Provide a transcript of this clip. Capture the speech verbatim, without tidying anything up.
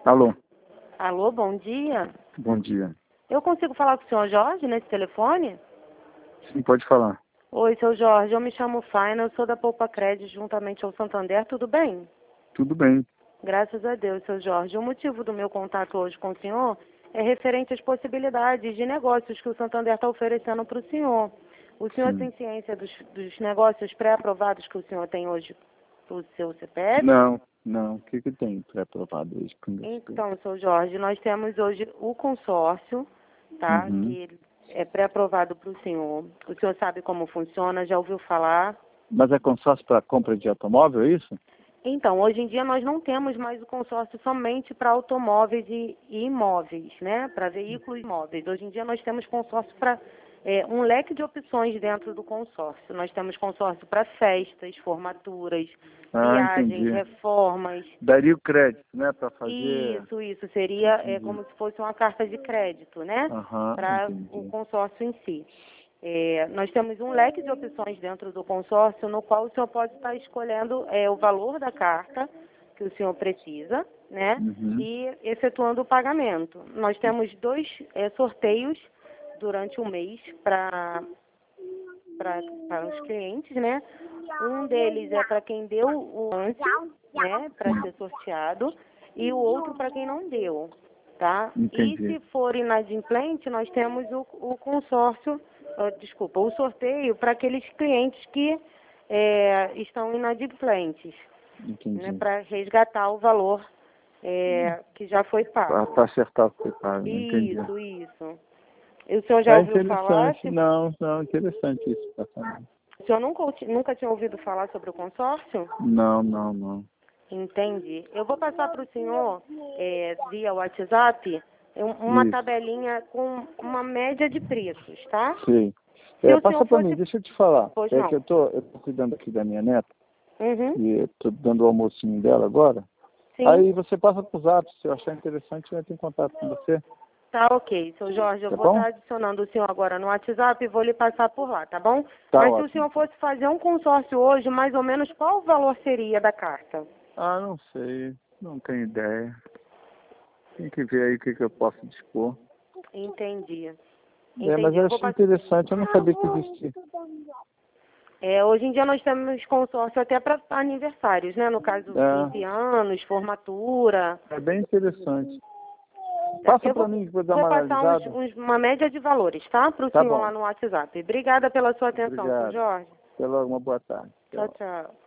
Alô, Alô, bom dia. bom dia. Eu consigo falar com o senhor Jorge nesse telefone? Sim, pode falar. Oi, seu Jorge, eu me chamo Faina, eu sou da Poupa Crédito juntamente ao Santander, tudo bem? Tudo bem. Graças a Deus, seu Jorge. O motivo do meu contato hoje com o senhor é referente às possibilidades de negócios que o Santander está oferecendo para o senhor. O senhor Sim. tem ciência dos, dos negócios pré-aprovados que o senhor tem hoje para o seu C P F? Não, não. O que que tem pré-aprovado hoje? Então, seu Jorge, nós temos hoje o consórcio, tá? Uhum. Que é pré-aprovado para o senhor. O senhor sabe como funciona, já ouviu falar? Mas é consórcio para compra de automóvel, é isso? Então, hoje em dia nós não temos mais o consórcio somente para automóveis e, e imóveis, né? Para veículos e imóveis. Hoje em dia nós temos consórcio para é, um leque de opções dentro do consórcio. Nós temos consórcio para festas, formaturas, Ah, viagens, entendi. reformas. Daria o crédito, né, para fazer... Isso, isso. Seria é, Entendi. como se fosse uma carta de crédito, né? Aham, Para o entendi. consórcio em si. É, nós temos um leque de opções dentro do consórcio, no qual o senhor pode estar escolhendo é, o valor da carta que o senhor precisa, né? Uhum. E efetuando o pagamento. Nós temos dois é, sorteios durante o mês para para os clientes, né? Um deles é para quem deu o lance, né? Para ser sorteado, e o outro para quem não deu, tá? Entendi. E se for inadimplente, nós temos o, o consórcio, uh, desculpa, o sorteio para aqueles clientes que é, estão inadimplentes, Entendi. né? Para resgatar o valor é, que já foi pago. Para acertar o que foi pago, entendi. Isso, isso. E o senhor já É ouviu falar? interessante. Se... Não, não, interessante isso. Tá falando. O senhor nunca, nunca tinha ouvido falar sobre o consórcio? Não, não, não. Entendi. Eu vou passar para o senhor, é, via WhatsApp, um- uma Isso. tabelinha com uma média de preços, tá? Sim. Se É, o passa senhor para fosse... mim, deixa eu te falar. Pois É não. que eu tô, eu tô cuidando aqui da minha neta Uhum. e eu tô dando o almocinho dela agora. Sim. Aí você passa para os atos, se eu achar interessante, eu entro em contato com você. Tá ok, seu Jorge, eu Tá vou bom? estar adicionando o senhor agora no WhatsApp e vou lhe passar por lá, tá bom? Tá Mas se ótimo. o senhor fosse fazer um consórcio hoje, mais ou menos qual o valor seria da carta? Ah, não sei. Não tenho ideia. Tem que ver aí o que, que eu posso dispor. Entendi. É, Entendi. mas eu Eu vou achei passar... interessante, eu não sabia que existia. É, hoje em dia nós temos consórcio até para aniversários, né? No caso, É. quinze anos, formatura. É bem interessante. Passa Eu para vou, mim que vou dar vou uma passar uns, analisada. uns- uma média de valores, tá? Para o Tá senhor bom. lá no WhatsApp. Obrigada pela sua atenção, seu Obrigado. Jorge. Até logo, uma boa tarde. Tchau, Tchau. tchau.